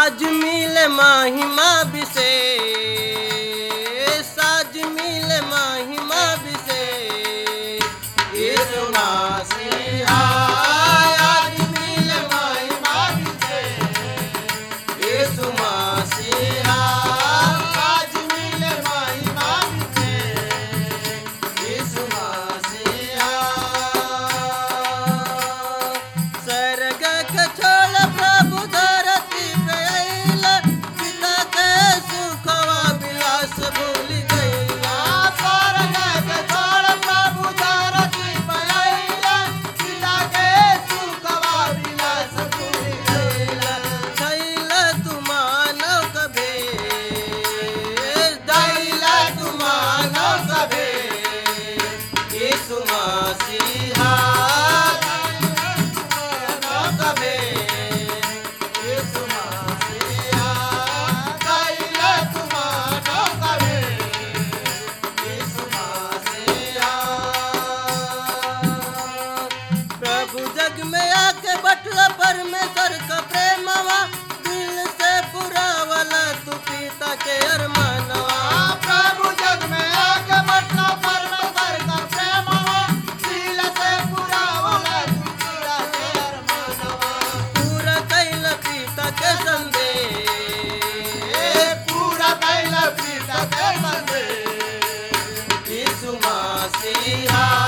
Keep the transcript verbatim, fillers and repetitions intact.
आज मिले महिमा विशेष, आज मिले महिमा विशेष। यीशु मसीहा आज मिले महिमा विशेष। यीशु मसीहा आज मिले महिमा विशेष। यीशु मसीहा स्वर्ग के छोड़ प्रभु धरती पे अइला, पिता के सुखवा विलास भूल गइला। स्वर्ग के छोड़ प्रभु धरती पे अइला, पिता के सुखवा विलास भूल गइला। दैला तू मानव का भेष, दैला तू मानव का भेष। यीशु मसीहा मानव का भेष। यीशु मसीहा दैला तू मानव का भेष। यीशु मसीहा प्रभु जग में आके बटला परमेश्वर का प्रेमवा, दिल से पूरा वाला तू पिता के अरमानवा। प्रभु जग में आके बटला परमेश्वर का प्रेमवा, दिल से पूरा वाला तू पिता के अरमानवा। पूरा कैल पिता के संदेश, पूरा कैला पिता के संदेश। यीशु मसीहा